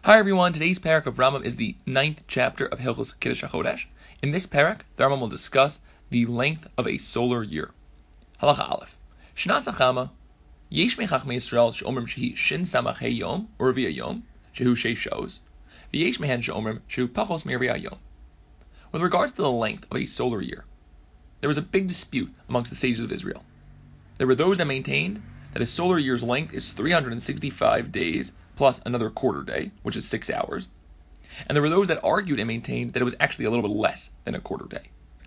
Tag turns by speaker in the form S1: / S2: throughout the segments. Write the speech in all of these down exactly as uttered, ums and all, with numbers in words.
S1: Hi everyone, today's parak of Rambam is the ninth chapter of Hilchos Kiddush HaChodesh. In this parak, the Rambam will discuss the length of a solar year. Halacha Aleph. Shnas Achama, Yesh Mechachmei Yisrael she'omrim shehi shin samach hey yom, or revi'a yom, shehu shei shos, v'yesh mehen she'omrim shehu pachos me'revi'a yom. With regards to the length of a solar year, there was a big dispute amongst the sages of Israel. There were those that maintained that a solar year's length is three hundred sixty-five days plus another quarter day, which is six hours. And there were those that argued and maintained that it was actually a little bit less than a quarter day.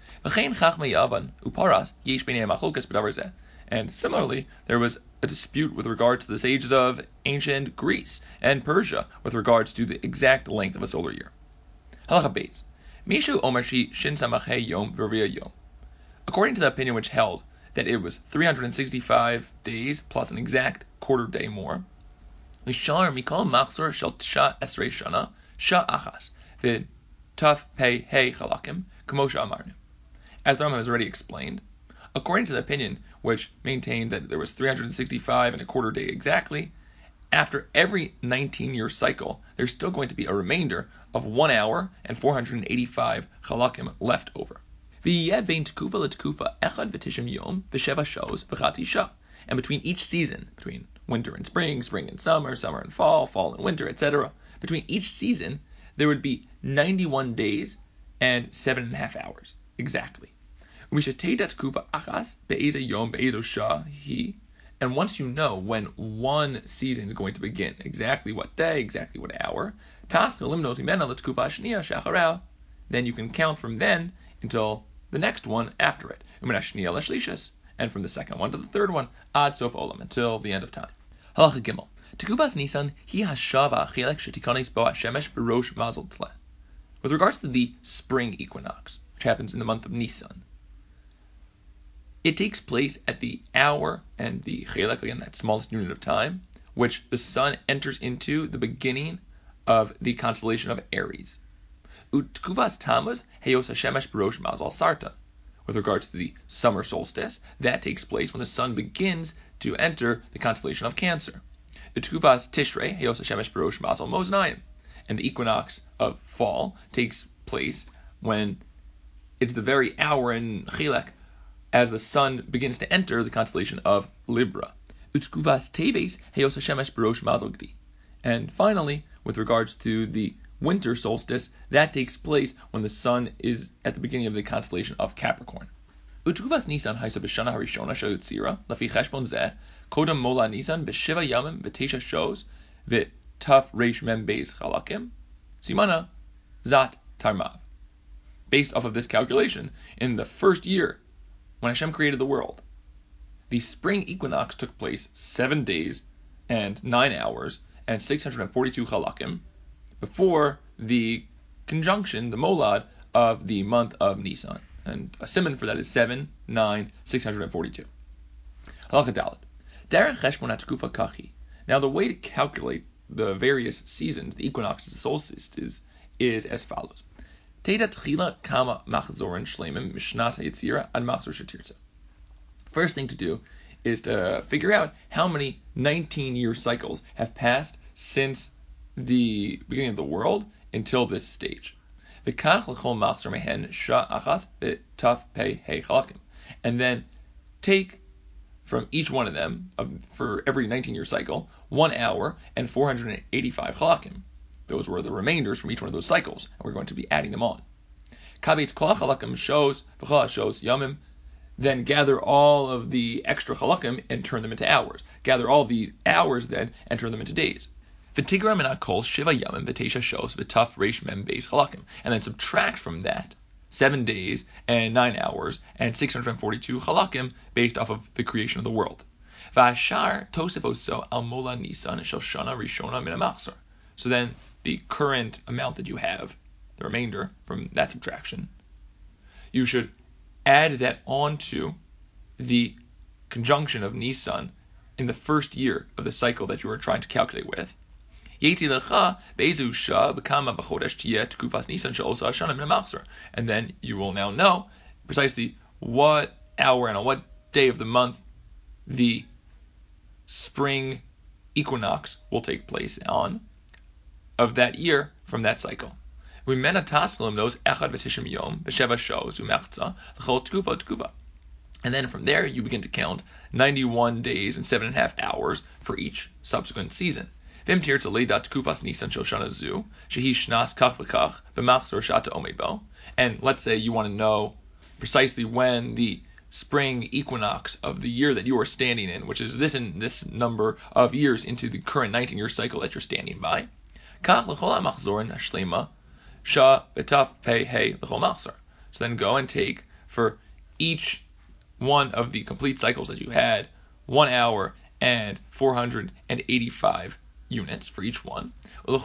S1: And similarly, there was a dispute with regard to the sages of ancient Greece and Persia with regards to the exact length of a solar year. According to the opinion which held that it was three hundred sixty-five days plus an exact quarter day more, Lishar mikol machzor shel tisha esrei shana sha achas vid taf pei hey chalakim k'mosha amarnu. As the Rambam has already explained, according to the opinion which maintained that there was three hundred sixty-five and a quarter day exactly, after every nineteen-year cycle, there's still going to be a remainder of one hour and four hundred eighty-five chalakim left over. V'yeh bein tekufa letekufa echad v'tishim yom v'sheva shos v'chati shah. And between each season, between winter and spring, spring and summer, summer and fall, fall and winter, et cetera, between each season, there would be ninety-one days and seven and a half hours, exactly. And once you know when one season is going to begin, exactly what day, exactly what hour, then you can count from then until the next one after it. And from the second one to the third one, ad sof olam, until the end of time. Halacha Gimel. Tekubas Nisan hi hashava achilek shetikanes bo hashemesh berosh mazel tle. With regards to the spring equinox, which happens in the month of Nisan, it takes place at the hour and the chelek, again that smallest unit of time, which the sun enters into the beginning of the constellation of Aries. Utkubas Tammuz heyos hashemesh berosh mazel sarta. With regards to the summer solstice, that takes place when the sun begins to enter the constellation of Cancer. Utkuvas Tishrei heyos hashemesh berosh mazel moznayim, and the equinox of fall takes place when it's the very hour in Chilek as the sun begins to enter the constellation of Libra. Utkuvas Teves heyos hashemesh berosh mazel gdi. And finally, with regards to the winter solstice, that takes place when the sun is at the beginning of the constellation of Capricorn. Utkuvas Nisan haisa b'shana harishona she'utzira lafi cheshbon zeh kodam mola Nisan b'shiva yamim v'teisha shos v'taf reish mem beis chalakim simana zat tarmav. Based off of this calculation, in the first year when Hashem created the world, the spring equinox took place seven days and nine hours and six hundred forty-two chalakim before the conjunction, the molad, of the month of Nisan. And a simon for that is seven, nine, six hundred forty-two. Halacha Dalet. Derech cheshbon hatekufa kachi. Now the way to calculate the various seasons, the equinoxes, the solstices, is as follows. Teda tchila kama machzorin shlemim mishnas hayitzira ad machzor shetirza. First thing to do is to figure out how many nineteen-year cycles have passed since the beginning of the world until this stage. And then take from each one of them, um, for every nineteen-year cycle, one hour and four hundred eighty-five chalakim. Those were the remainders from each one of those cycles, and we're going to be adding them on. shows, shows yamim. Then gather all of the extra chalakim and turn them into hours. Gather all the hours then and turn them into days. V'tigra min hakol shiva yamim v'teisha shos v'taf reish mem beis chalakim, and then subtract from that seven days and nine hours and six hundred forty-two chalakim based off of the creation of the world. V'ashar tosef oso al mola nisan shel shana rishona min hamachzor. So then the current amount that you have, the remainder from that subtraction, you should add that onto the conjunction of Nisan in the first year of the cycle that you are trying to calculate with. And then you will now know precisely what hour and on what day of the month the spring equinox will take place on. of that year from that cycle. And then from there, you begin to count ninety-one days and seven and a half hours for each subsequent season. And let's say you want to know precisely when the spring equinox of the year that you are standing in, which is this and this number of years into the current nineteen-year cycle that you're standing by. So then go and take for each one of the complete cycles that you had one hour and four hundred eighty-five units for each one. And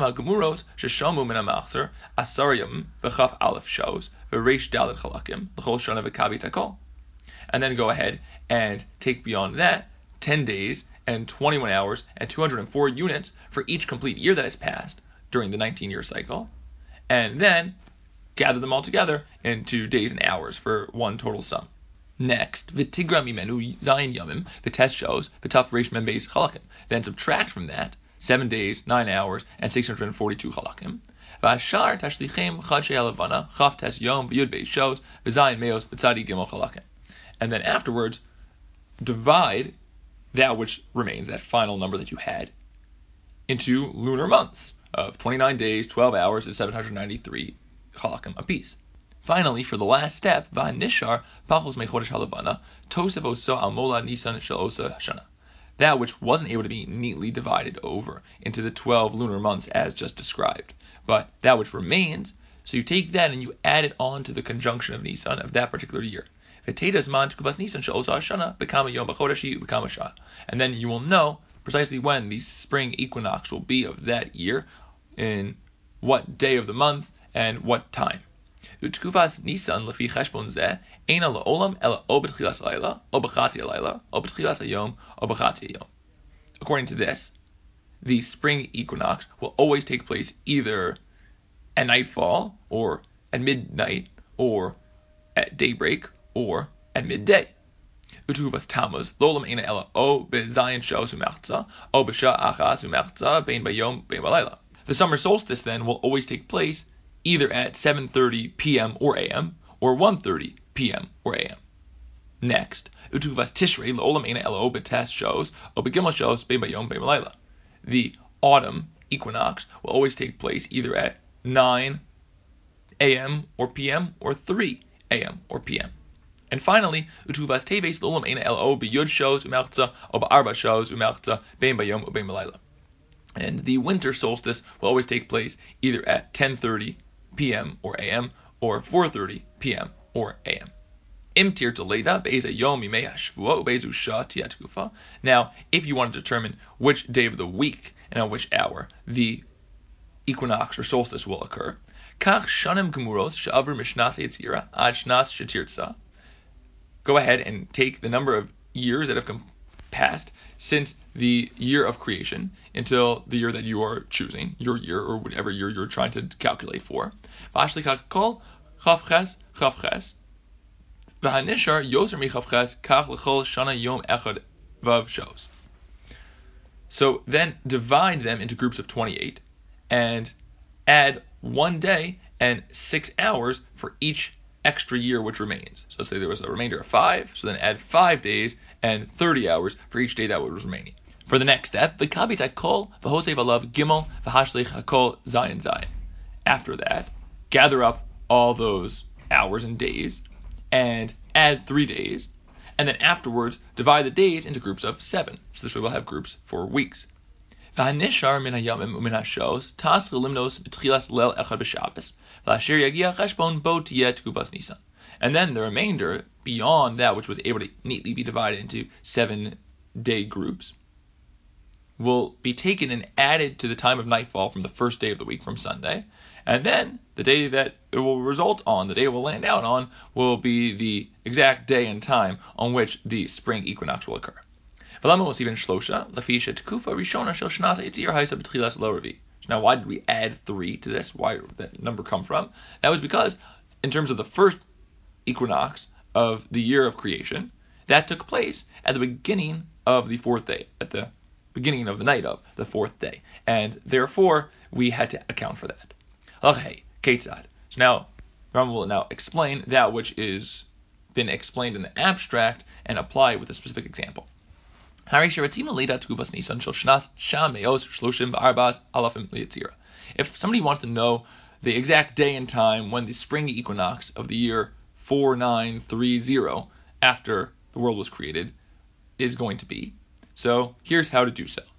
S1: then go ahead and take beyond that ten days and twenty-one hours and two hundred four units for each complete year that has passed during the nineteen-year cycle, and then gather them all together into days and hours for one total sum. Next, v'tigra mimenu zayin yamim v'tes shows v'taf reish mem beis chalakim. Then subtract from that seven days, nine hours, and six hundred forty-two chalakim. V'ashar tashlichem chad she'alavana chaf tes yom v'yud beis shows v'zayin meos v'tzadi gimel chalakim. And then afterwards, divide that which remains, that final number that you had, into lunar months of twenty-nine days, twelve hours, and seven hundred ninety-three chalakim apiece. Finally, for the last step, v'hanishar pachos mechodesh halavana tosev oso al mola nisan shel osa hashana. That which wasn't able to be neatly divided over into the twelve lunar months as just described, but that which remains, so you take that and you add it on to the conjunction of Nisan of that particular year. And then you will know precisely when the spring equinox will be of that year, in what day of the month and what time. According to this, the spring equinox will always take place either at nightfall, or at midnight, or at daybreak, or at midday. The summer solstice then will always take place either at seven thirty p.m. or a m, or one thirty p.m. or a m. Next, the autumn equinox will always take place either at nine a.m. or p.m. or three a.m. or p.m. And finally, utuvas teves l'olam eina elo b'yud shows u'melchza or b'arba shows u'melchza bein bayom u'bein b'layla. And the winter solstice will always take place either at ten thirty p.m. or a m, or four thirty p.m. or a m. Imtir teleda be'eza yom yimei hashvuah u'be'ezu shah tiyat kufa. Now, if you want to determine which day of the week and on which hour the equinox or solstice will occur, kach shanim gemuros she'avru mishnas yetzira ad shnas shetirtza. Go ahead and take the number of years that have come past since the year of creation until the year that you are choosing, your year or whatever year you're trying to calculate for. V'ashlikach chavches chavches v'hanishar yoser mi chavches kach l'chol shana yom echad vav shows. So then divide them into groups of twenty-eight and add one day and six hours for each extra year which remains. So let's say there was a remainder of five, so then add five days and thirty hours for each day that was remaining. For the next step, the kabit hakol v'hosei v'alav gimel v'hashlich hakol zayin zayin. After that, gather up all those hours and days and add three days, and then afterwards divide the days into groups of seven. So this way we'll have groups for weeks. V'hanishar min hayamim u'min hashos tas limnos b'tchilas lel echad b'shabbos. And then the remainder, beyond that which was able to neatly be divided into seven-day groups, will be taken and added to the time of nightfall from the first day of the week, from Sunday. And then the day that it will result on, the day it will land out on, will be the exact day and time on which the spring equinox will occur. Now, why did we add three to this? Why did that number come from? That was because, in terms of the first equinox of the year of creation, that took place at the beginning of the fourth day, at the beginning of the night of the fourth day, and therefore we had to account for that. Okay, Ketzad. So now Rambam will now explain that which is been explained in the abstract and apply it with a specific example. If somebody wants to know the exact day and time when the spring equinox of the year four nine three zero after the world was created is going to be, so here's how to do so.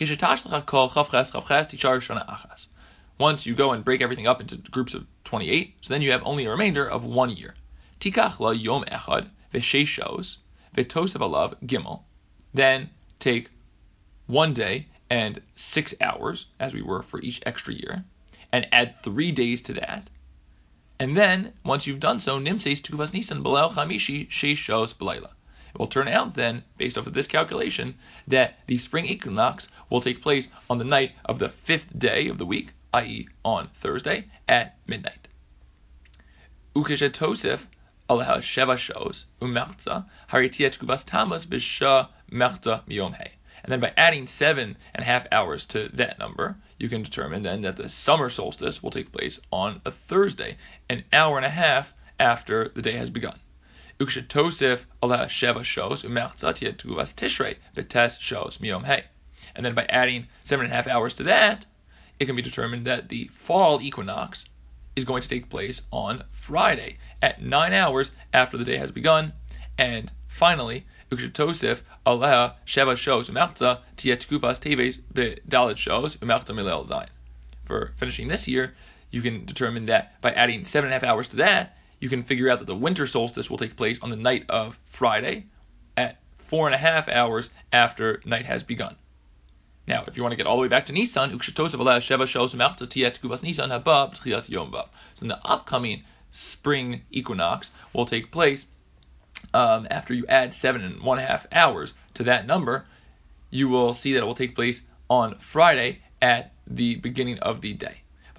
S1: Once you go and break everything up into groups of twenty-eight, so then you have only a remainder of one year. Tikach la yom echad v'sheshos v'tosav alav gimel. Then take one day and six hours, as we were for each extra year, and add three days to that. And then, once you've done so, nimseis tukuvas nisan b'leil chamishi sheshos b'leila. It will turn out then, based off of this calculation, that the spring equinox will take place on the night of the fifth day of the week, that is on Thursday, at midnight. Ukeshetosef aleha sheva shos u'mechza haritia tukuvas tammuz b'sha mechza miyom hey. And then by adding seven and a half hours to that number, you can determine then that the summer solstice will take place on a Thursday, an hour and a half after the day has begun. Ukeshetosef aleha sheva shos u'mechza tia tukuvas tishrei b'tes shos miyom hey. And then by adding seven and a half hours to that, it can be determined that the fall equinox is going to take place on Friday at nine hours after the day has begun. And finally, Ukeshetosef aleha sheva shos u'mechza tia tukuvas teves b'dalet shos u'mechza milel zayin. For finishing this year, you can determine that by adding seven and a half hours to that, you can figure out that the winter solstice will take place on the night of Friday at four and a half hours after night has begun. Now, if you want to get all the way back to Nisan, Ukeshetosef aleha sheva shos u'mechza tia tukuvas nisan haba b'tchilas yom vav. So in the upcoming spring equinox will take place um, after you add seven and one half hours to that number. You will see that it will take place on Friday at the beginning of the day.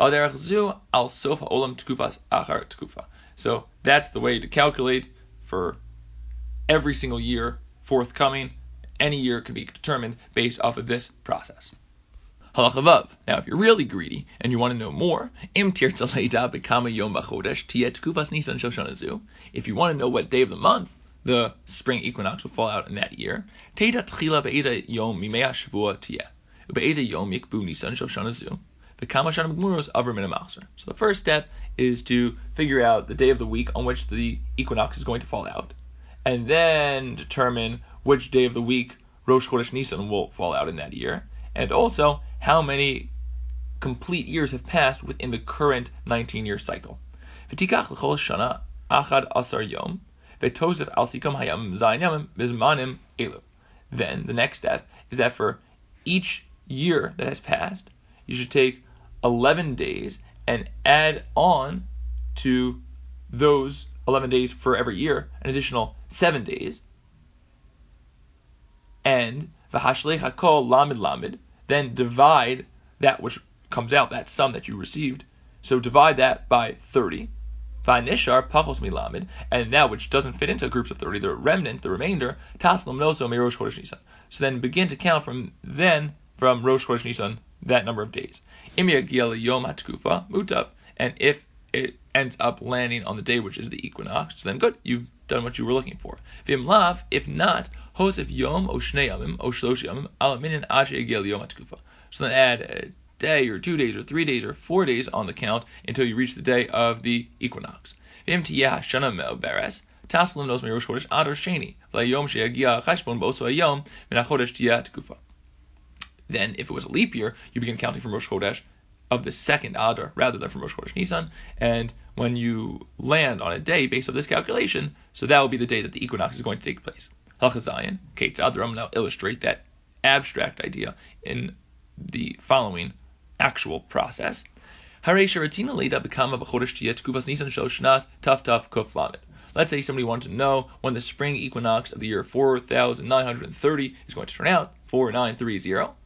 S1: So that's the way to calculate for every single year forthcoming. Any year can be determined based off of this process. Halacha Vav. Now, if you're really greedy and you want to know more, if you want to know what day of the month the spring equinox will fall out in that year, so the first step is to figure out the day of the week on which the equinox is going to fall out, and then determine which day of the week Rosh Chodesh Nisan will fall out in that year, and also how many complete years have passed within the current nineteen-year cycle. Then the next step is that for each year that has passed, you should take eleven days and add on to those eleven days for every year an additional seven days. And v'hashlech hakol lamid lamid, then divide that which comes out, that sum that you received. So divide that by thirty. V'nishar pachos milamid, and that which doesn't fit into groups of thirty, the remnant, the remainder, taslam noso me Rosh Chodesh Nisan. So then begin to count from then from Rosh Chodesh Nisan that number of days. Im yagiel yom hatkufa mutav, and if it ends up landing on the day which is the equinox, so then good, you've done what you were looking for. V'im lav, if not, hosef yom o shnei yamim o shlosh yamim al minin ad she'yagiel yom hatkufa. So then add a day or two days or three days or four days on the count until you reach the day of the equinox. V'im tiyeh hashana me'oberes taslim nos me'rosh chodesh ad sheni v'layom she'yagia cheshbon b'oso hayom min hachodesh tiyeh hatkufa. Then, if it was a leap year, you begin counting from Rosh Chodesh of the second Adar rather than from Rosh Chodesh Nisan, and when you land on a day based on this calculation, so that will be the day that the equinox is going to take place. Halacha Zayin, Ketzad, the Rambam now illustrate that abstract idea in the following actual process. Let's say somebody wanted to know when the spring equinox of the year four thousand nine hundred thirty is going to turn out, four nine three zero.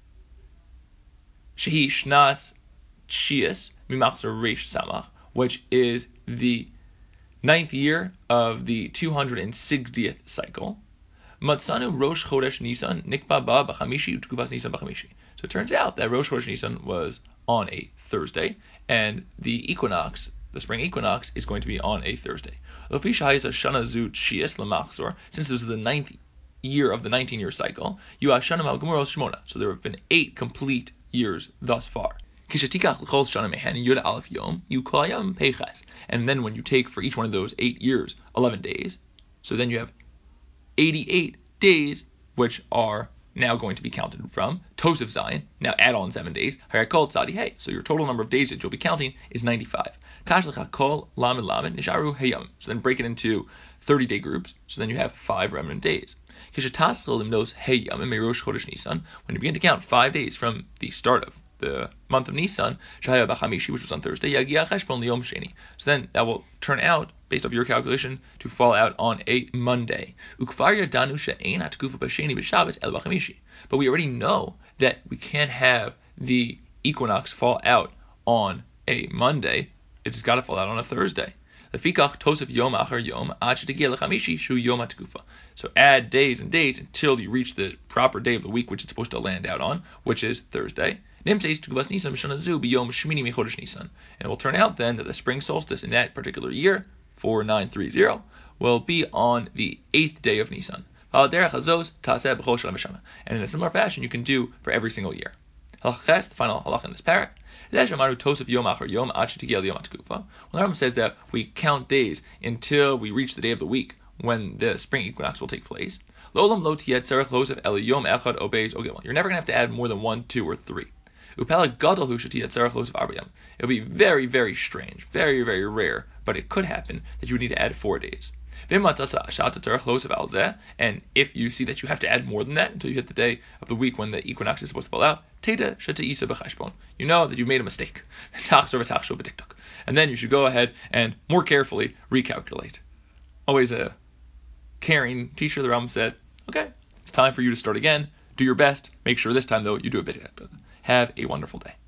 S1: Shehi Shnas Chias Mimachzer Reish Samach, which is the ninth year of the two hundred sixtieth cycle. Matzanu Rosh Chodesh Nisan Nikba Ba B'Chamishi U'Tkuvas Nisan B'Chamishi. So it turns out that Rosh Chodesh Nisan was on a Thursday, and the equinox, the spring equinox, is going to be on a Thursday. Since this is the ninth year of the nineteen-year cycle, so there have been eight complete years thus far. And then when you take for each one of those eight years eleven days, so then you have eighty-eight days, which are now going to be counted from Tosef Zion. Now add on seven days. So your total number of days that you'll be counting is ninety-five. So then break it into thirty-day groups. So then you have five remnant days. When you begin to count five days from the start of the month of Nisan, which was on Thursday, so then that will turn out, based off your calculation, to fall out on a Monday. But we already know that we can't have the equinox fall out on a Monday. It's got to fall out on a Thursday. So add days and days until you reach the proper day of the week which it's supposed to land out on, which is Thursday. And it will turn out then that the spring solstice in that particular year, four nine three zero, will be on the eighth day of Nisan. And in a similar fashion, you can do for every single year. The final halach in this parak. When the Rambam says that we count days until we reach the day of the week when the spring equinox will take place, you're never going to have to add more than one, two, or three. It'll be very, very strange, very, very rare, but it could happen that you would need to add four days. And if you see that you have to add more than that until you hit the day of the week when the equinox is supposed to fall out, you know that you've made a mistake. And then you should go ahead and more carefully recalculate. Always a caring teacher, the Rambam said, okay, it's time for you to start again. Do your best. Make sure this time, though, you do a bit. Have a wonderful day.